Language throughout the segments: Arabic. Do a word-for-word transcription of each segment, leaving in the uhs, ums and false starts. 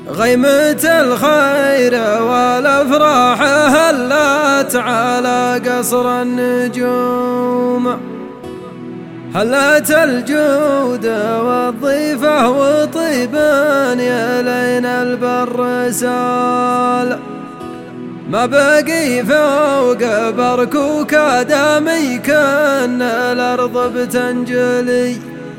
غيمة الخير والأفراح هلت على قصر النجوم، هلت الجود والضيفة وطيبا يا لين البر سال، ما بقي فوق بركوك آدمي كان الأرض بتنجلي،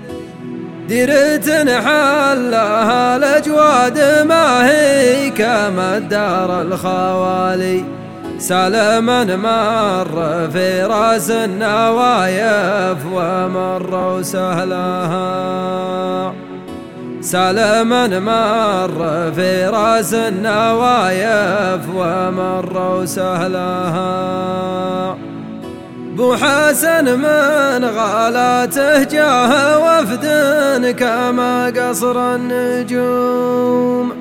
ديرة حلها الأجواد ما هي كما الدار الخوالي، سلما مر في راس النوايف ومر سهلها، سلما مر في راس النوايف ومر سهلها. بو حسن من غالاته جاه وفد كما قصر النجوم،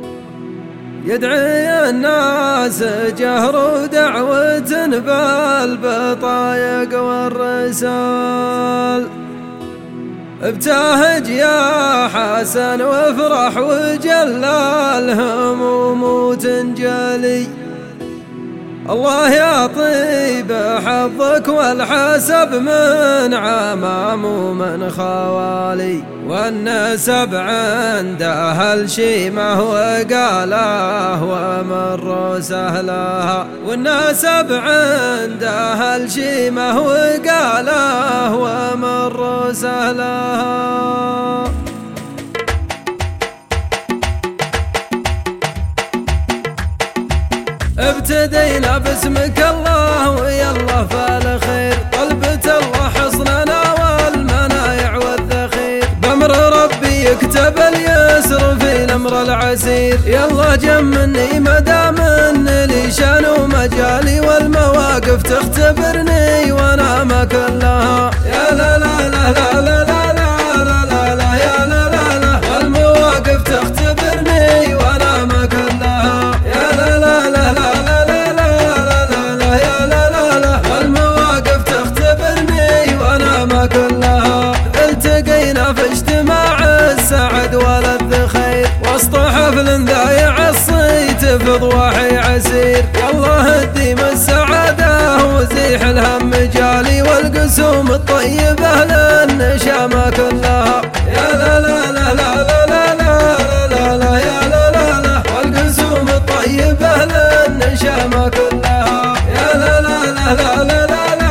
يدعي الناس جهر دعوة بالبطايق والرسال، ابتهج يا حسن وافرح وجلى الهموم تنجلي، الله يا طيب حظك والحسب من عمام ومن خوالي، والنسب عنده الشيمة وقاله ومر سهلها، والنسب عنده الشيمة وقاله ومر سهلها. ابتدينا باسمك الله ويلا فالخير، طلبت الله حصننا والمنايع والذخير، بأمر ربي يكتب اليسر في الأمر العسير، يلا جمني مدام ان لي شان ومجالي والمواقف تختبرني وانا ما كلها، يا لا لا لا لا لا لا لا لا لا يا لا لا لا، والمواقف تختبرني وانا ما كلها، يا لا لا لا لا كلها. التقينا في اجتماع السعد والذ خير، وسط حفل ذايع الصيت في ضواحي عسير، يالله اديم السعادة وزيح الهم جالي، والقسوم الطيبة للنشامة كلها، يا لا لا لا لا لا لا لا لا لا يا لا لا لا، والقسوم الطيبة للنشامة كلها، يا لا لا لا لا لا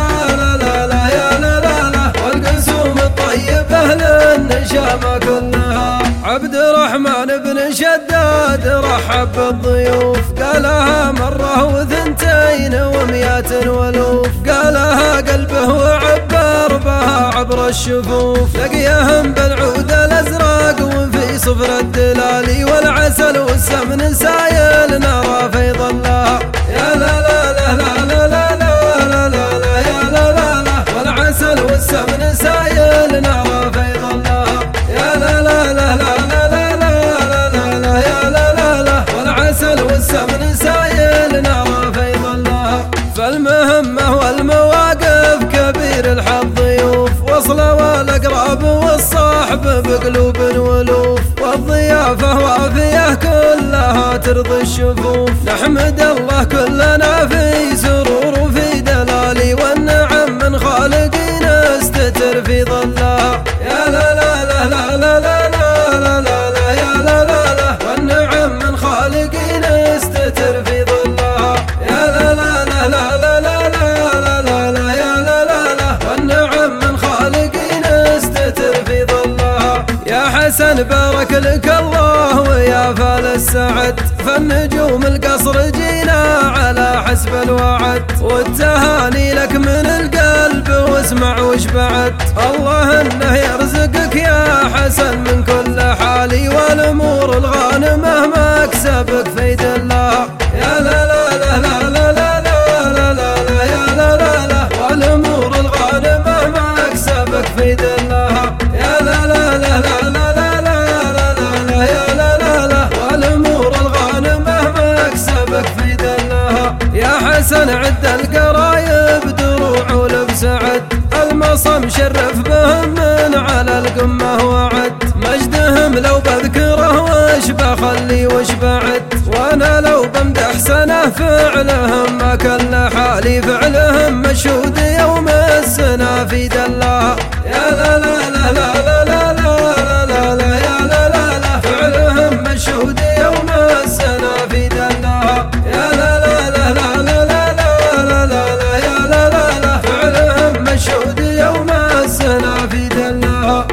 النشامة كلها. عبد الرحمن بن شداد رحب بالضيوف، قالها مرة وثنتين ومئات والوف، قالها قلبه وعبر بها عبر الشفوف، لقيهم بالعود الازرق وفي صفر الدلالي، والعسل والسمن سايل نرى في ظلها، يا لا لا لا لا لا لا لا لا لا يا لا لا لا، والعسل والسمن سايل نرى في ظلها، يا لا لا لا لا لا لا لا لا لا يا لا لا لا، والعسل والسمن سايل نرى في ظلها. فالمهمة والمواقف كبير الحظ ضيوف، وصلة والأقراب والصحب بقلوب ولوف، والضيافة وافية كلها ترضي الشفوف، نحمد الله كلنا في سرور وفي دلالي، والنعم من خالقنا استتر في ظلها، يا لا لا لا لا لا لا لا لا لا يا لا لا لا، والنعم من خالقنا استتر في ظلها، يا لا لا لا لا لا لا لا لا لا يا لا لا لا، والنعم من خالقنا استتر في ظلها. يا حسن بارك لك الله ويا فال السعد، فالنجوم القصر جينا على حسب الوعد، والتهاني لك من القلب واسمع وش بعد، الله انه يرزقك يا حسن من كل حالي، والامور الغانمه مكسبك في دلها، يا لا لا لا لا لا لا لا لا لا يا لا لا لا، والامور الغانمه مكسبك في دلها، يا لا لا لا لا لا لا لا لا يا لا لا لا، والامور الغانمه مكسبك في دلها. يا حسن عد القرايب دروع ولبس عد، المصم شرف بهم من على القمة وعد، مجدهم لو بذكره وش بخلي وش فعلهم ما كل حالي فعلهم مشهود يوم السنة في دلها. يا لا لا لا لا لا لا لا لا لا يا لا لا لا فعلهم مشهود يوم السنة في دلها. يا لا لا لا لا لا لا لا لا لا يا لا لا لا فعلهم مشهود يوم السنة في دلها.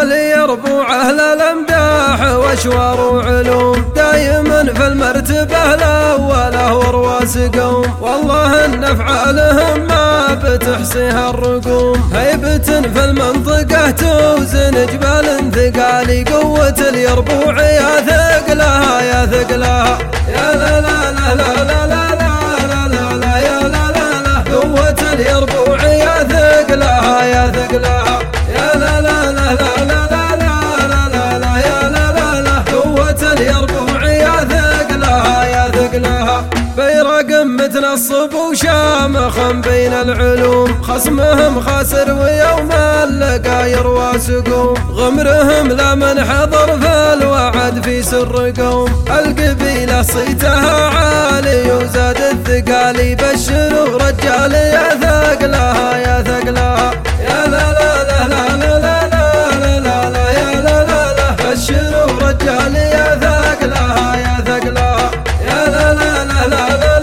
وليربو أهل الأمداح وأشوار وعلوم دايما في المرتبة الأولى ورواس قوم. والله إن أفعالهم ما بتحصيها الرقوم. هيبة في المنطقة توزن جبال ثقالي قوة اليربوع يا ثقلها يا ثقلها. يا لا لا لا لا لا لا لا لا لا يا لا لا لا قوة اليربوع يا ثقلها يا ثقلها. يا لا لا لا لا لا لا لا لا يا لا لا لا قوة اليربوع يا ثقلها يا ثقلها. بيرق متنصب وشامخ بين العلوم خصمهم خاسر ويوم اللقى يروى سقوم. غمرهم لا من حضر في الوعد في سر قوم. القبيلة صيتها عالي وزاد الثقالي بشروا رجال يا ثقلها يا ثقلها. يا لا لا لا لا لا لا لا لا يا لا لا لا بشروا رجال يا ثقلها يا ثقلها. يا لا لا لا لا لا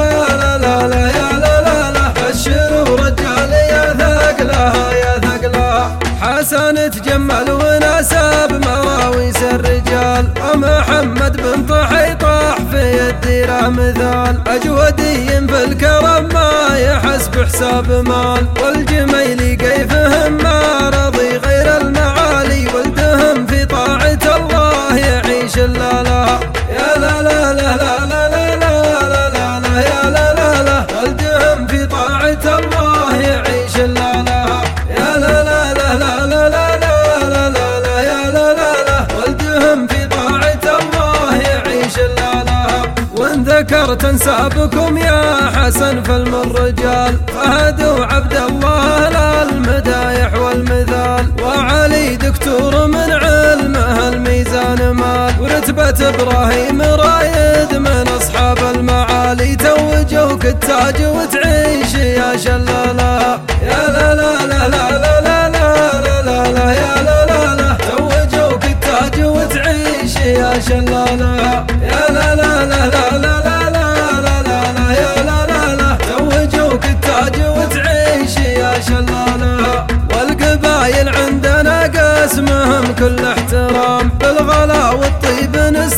لا لا لا يا لا لا لا بشروا رجال يا ثقلها يا ثقلها. حسن تجمل وناسب مراويس الرجال ومحمد بن طحي طاح في الديرة مثال. أجودي في الكرم ما يحس بحساب مال. والجميلي كيفهم ما رضي غير المعالي. ولدهم في طاعة الله يعيش اللالا. يا لا لا لا لا لا لا لا لا لا يا لا لا لا ولدهم في طاعة الله يعيش اللالا. يا لا لا لا لا لا لا لا لا لا يا لا لا لا ولدهم في طاعة الله يعيش اللالا. وان ذكرت انسابكم يا حسن فالم الرجال فهد وعبد الله للمدايح والمثال. وعلي دكتور من علمه الميزان مال. ورتبة ابراهيم رايد من اصحاب المعالي. توجوك التاج وتعيش يا شلالا. يا لا لا لا لا لا لا لا لا لا يا لا لا لا توجوك التاج وتعيش يا شلالا. يا لا لا لا لا لا لا لا لا لا يا لا لا لا توجوك التاج وتعيش يا شلالا. والقبايل عندنا قسمهم كل احترام. بالغلا والطيب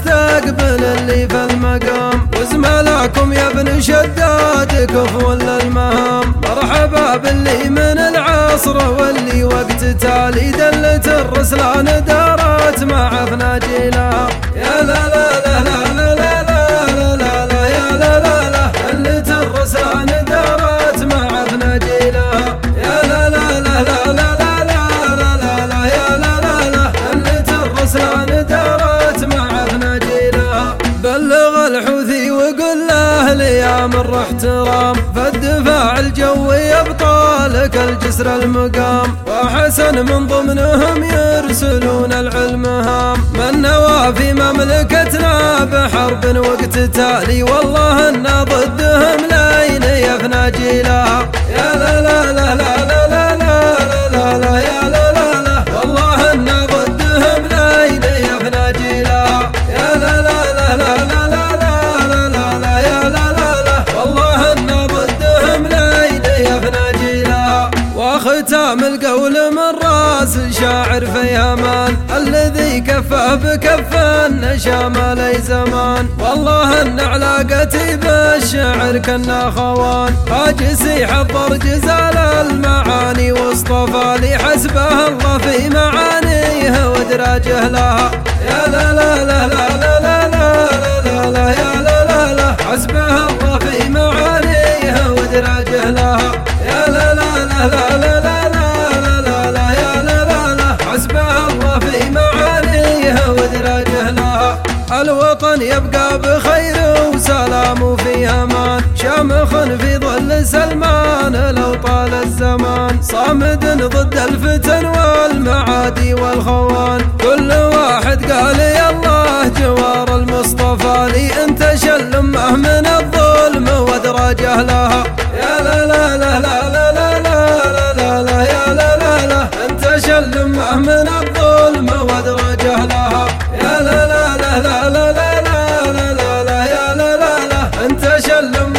نستقبل اللي في المقام. وزملاكم يا ابن شداد كفو المهام. مرحبا باللي من العصر واللي وقت تالي دلت الرسلان دارت مع فناجيلها. يا لا لا لا لا لا لا لا لا يا لا لا لا دلت الرسلان دارت مع فناجيلها. يا لا لا لا لا لا لا لا لا يا لا لا لا دلت الرسلان دارت مع فناجيلها. بلغ الحوثي وقل له لي امر احترام. فالدفاع الجوي ابطالك الجسر المقام. وحسن من ضمنهم يرسلون العلم هام. من نوى في مملكتنا بحرب وقت تالي. والله ان ضدهم لين يفنى جيلها. يا لا لا لا لا لا لا لا لا لا يا لا لا لا والله ان ضدهم لين يفنى جيلها. يا لا لا لا لا لا لا لا لا يا لا لا لا والله ان ضدهم لين يفنى جيلها. وختام القول من راس شاعر فيهمان الذي كفاه بكف النشام لي زمان. والله ان علاقتي بالشعر كنا خوان. هاجسي حضر جزال المعاني واصطفى لي حسبه الله في معانيه وادراجه لها. يا لا لا لا لا لا لا لا لا لا يا لا لا لا حسبه الله في معانيه وادراجه لها. يا لا لا لا لا لا لا لا لا يا لا لا لا حسبه الله في معانيه وادراجه لها. الوطن يبقى بخير وسلام في امان. شامخ في ظل سلمان لو طال الزمان. صامد ضد الفتن والمعادي والخوان. كل واحد قال يا الله جوار المصطفى لي انت شل امه من الظلم ودرجه لها. يا لا لا لا لا لا لا لا لا لا يا لا لا لا انت شلمه من الظلم ودرجه لها. يا لا لا لا لا لا لا لا لا يا لا لا لا انت شلم